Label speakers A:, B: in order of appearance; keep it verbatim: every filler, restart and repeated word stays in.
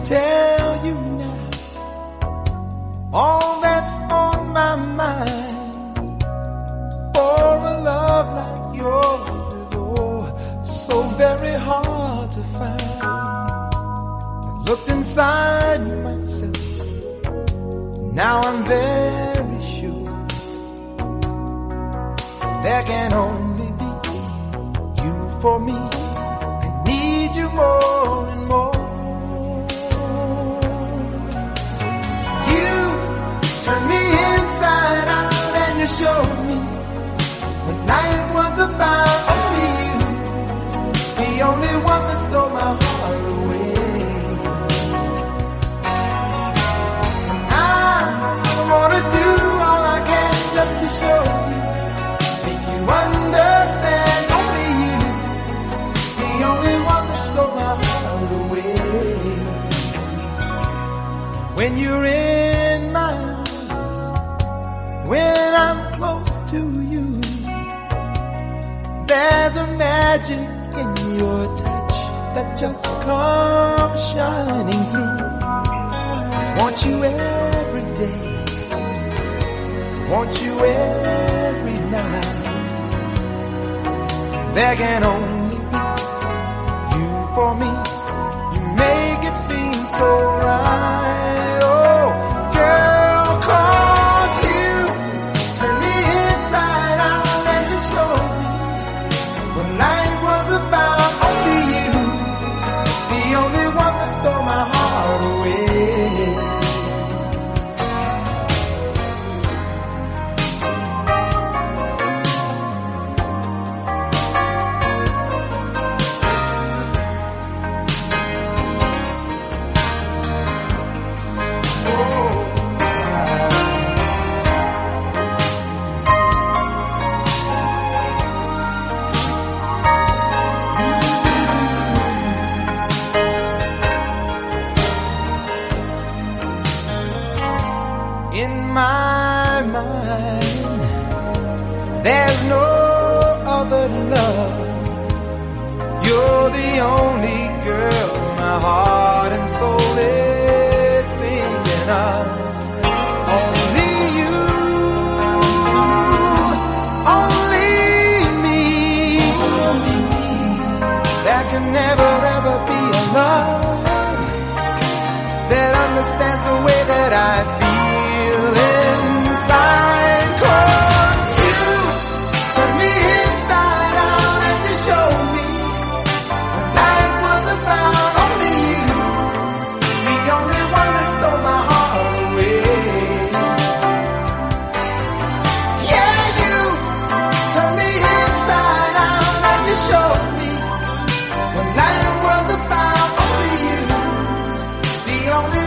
A: tell you now all that's on my mind. For a love like yours is oh so very hard to find. I looked inside myself, now I'm very sure there can only be you for me. I need you more and more. You turned me inside out and you showed me what life was about. Only you, the only one that stole my heart away. I wanna do all I can just to show you, make you understand. Only you, the only one that stole my heart away. When you're in my arms, when I'm close to you, there's a magic in your touch that just comes shining through. I want you every day, want you every night. There can only be you for me. You make it seem so right. Oh, girl, 'cause you turn me inside out and you show me what life was about. Only you, the only one that stole my heart away. In my mind, there's no other love. You're the only girl my heart and soul is thinking of. Only you, only me. There can never ever be a love that understands the way that I feel inside. 'Cause you turned me inside out and you showed me what life was about. Only you, the only one that stole my heart away. Yeah, you turned me inside out and you showed me what life was about. Only you, the only